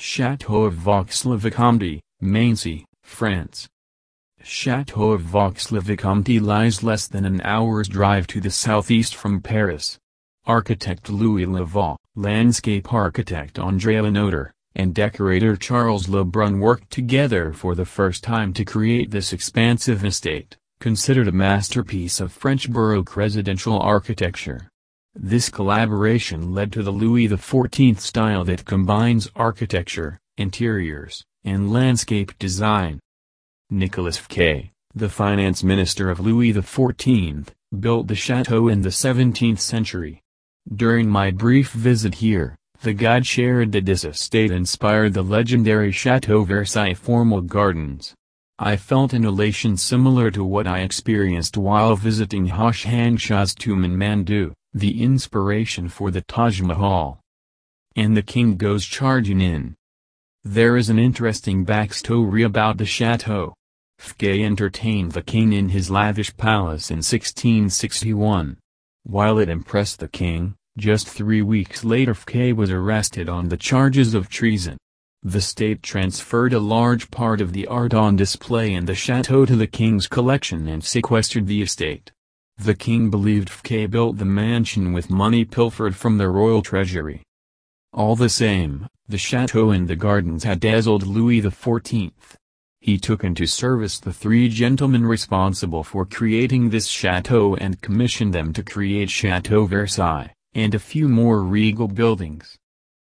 Château of Vaux-le-Vicomte, Maincy, France. Château of Vaux-le-Vicomte lies less than an hour's drive to the southeast from Paris. Architect Louis Levaux, landscape architect André Lenotre, and decorator Charles Lebrun worked together for the first time to create this expansive estate, considered a masterpiece of French Baroque residential architecture. This collaboration led to the Louis XIV style that combines architecture, interiors, and landscape design. Nicolas Fouquet, the finance minister of Louis XIV, built the chateau in the 17th century. During my brief visit here, the guide shared that this estate inspired the legendary Château Versailles formal gardens. I felt an elation similar to what I experienced while visiting Shahnsha's tomb in Mandu, the inspiration for the Taj Mahal. And the king goes charging in. There is an interesting backstory about the chateau. Fouquet entertained the king in his lavish palace in 1661. While it impressed the king, just 3 weeks later Fouquet was arrested on the charges of treason. The state transferred a large part of the art on display in the chateau to the king's collection and sequestered the estate. The king believed Fouquet built the mansion with money pilfered from the royal treasury. All the same, the chateau and the gardens had dazzled Louis XIV. He took into service the 3 gentlemen responsible for creating this chateau and commissioned them to create Château Versailles, and a few more regal buildings.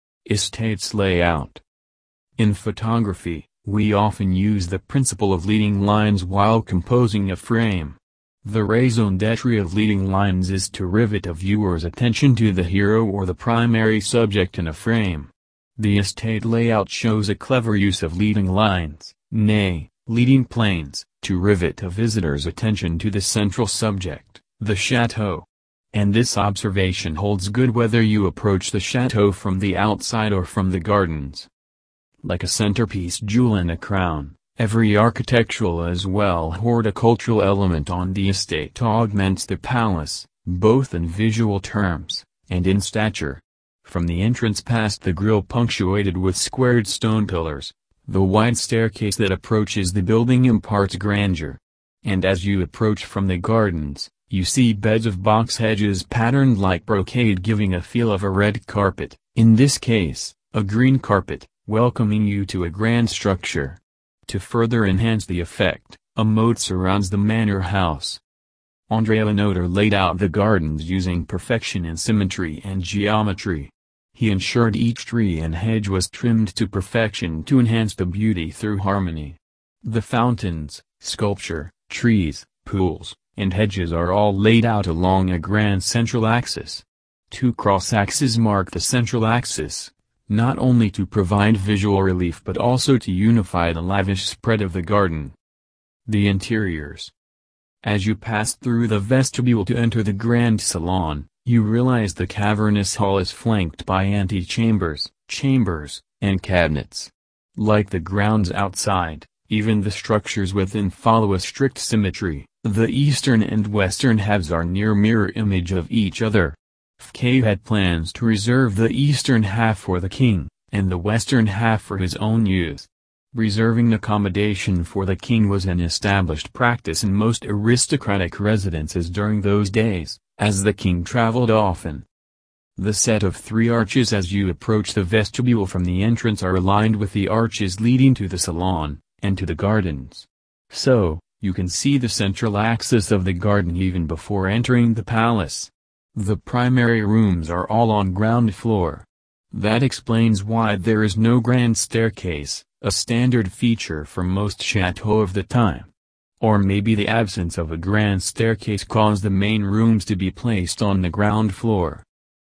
Estates layout. In photography, we often use the principle of leading lines while composing a frame. The raison d'être of leading lines is to rivet a viewer's attention to the hero or the primary subject in a frame. The estate layout shows a clever use of leading lines, nay, leading planes, to rivet a visitor's attention to the central subject, the chateau. And this observation holds good whether you approach the chateau from the outside or from the gardens. Like a centerpiece jewel in a crown, every architectural as well horticultural element on the estate augments the palace, both in visual terms, and in stature. From the entrance past the grille punctuated with squared stone pillars, the wide staircase that approaches the building imparts grandeur. And as you approach from the gardens, you see beds of box hedges patterned like brocade giving a feel of a red carpet, in this case, a green carpet, welcoming you to a grand structure. To further enhance the effect, a moat surrounds the manor house. André Lenotre laid out the gardens using perfection in symmetry and geometry. He ensured each tree and hedge was trimmed to perfection to enhance the beauty through harmony. The fountains, sculpture, trees, pools, and hedges are all laid out along a grand central axis. 2 cross-axes mark the central axis, not only to provide visual relief but also to unify the lavish spread of the garden. The interiors. As you pass through the vestibule to enter the grand salon, you realize the cavernous hall is flanked by antechambers, chambers, and cabinets. Like the grounds outside, even the structures within follow a strict symmetry. The eastern and western halves are near mirror image of each other. Fouquet had plans to reserve the eastern half for the king, and the western half for his own use. Reserving accommodation for the king was an established practice in most aristocratic residences during those days, as the king traveled often. The set of 3 arches as you approach the vestibule from the entrance are aligned with the arches leading to the salon, and to the gardens. So, you can see the central axis of the garden even before entering the palace. The primary rooms are all on ground floor. That explains why there is no grand staircase, a standard feature for most chateaux of the time. Or maybe the absence of a grand staircase caused the main rooms to be placed on the ground floor.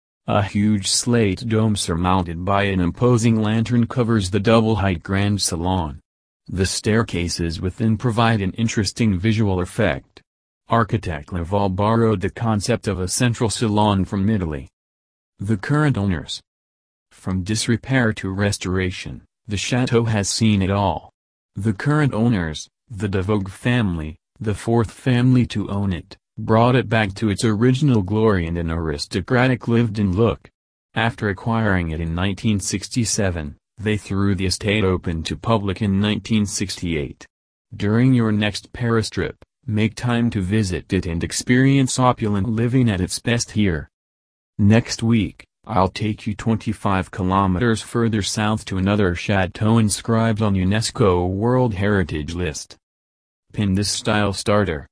A huge slate dome surmounted by an imposing lantern covers the double-height grand salon. The staircases within provide an interesting visual effect. Architect Levaux borrowed the concept of a central salon from Italy. The current owners. From disrepair to restoration, the chateau has seen it all. The current owners, the de Vogue family, the 4th family to own it, brought it back to its original glory and an aristocratic lived-in look. After acquiring it in 1967, They threw the estate open to public in 1968. During your next Paris trip, make time to visit it and experience opulent living at its best here. Next week, I'll take you 25 kilometers further south to another chateau inscribed on UNESCO World Heritage List. Pin this style starter.